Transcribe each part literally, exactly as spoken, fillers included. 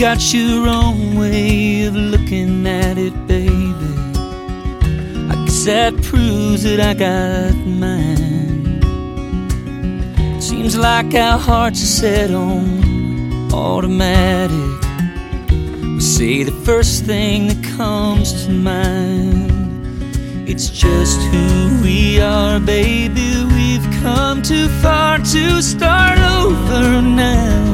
got your own way of looking at it, baby. I guess that proves that I got mine. Seems like our hearts are set on automatic. We say the first thing that comes to mind. It's just who we are, baby. We've come too far to start over now.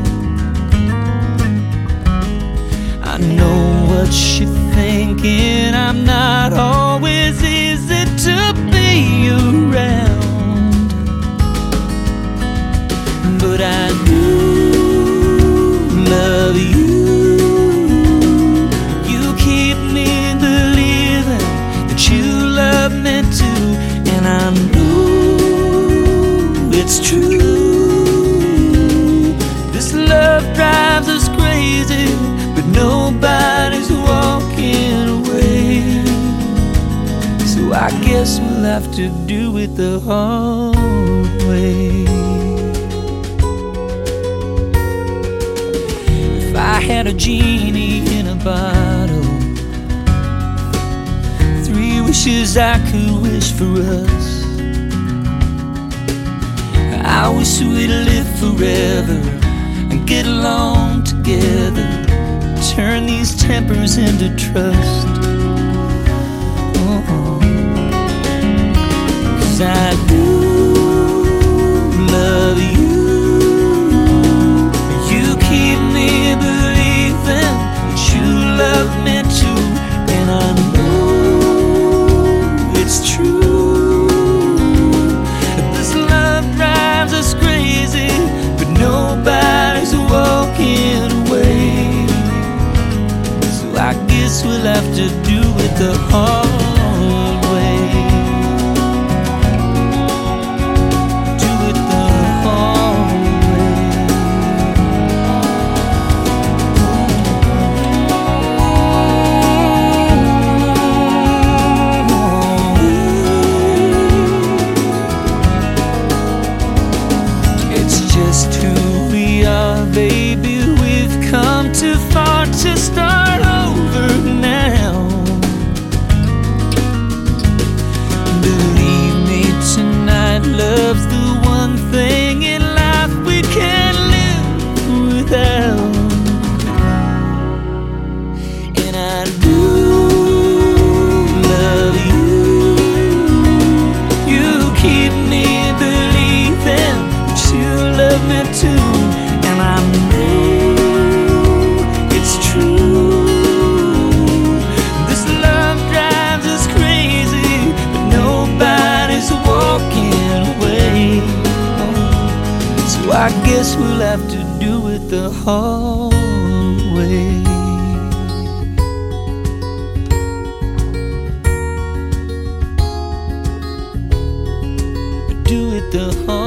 I know what you're thinking. I'm not always easy to be around, but I do love you. You keep me believing that you love me too, and I know it's true. This love drives us crazy, but nobody's walking away. So I guess we'll have to do it the hard way. If I had a genie in a bottle, three wishes I could wish for us. I wish we'd live forever and get along together, turn these tempers into trust. Oh, 'cause I do love you. You keep me believing that you love me too, and I know it's true. This love drives us crazy, but nobody's walking away. I guess we'll have to do it the hard way. Do it the hard way. It's just who we are, baby. We've come too far to start over now. Believe me tonight, love's the one thing in life we can't live without. And I do love you. You keep me believing that you love me too, and I know it's true. This love drives us crazy, but nobody's walking away. So I guess we'll have to do it the hard way. Do it the hard way.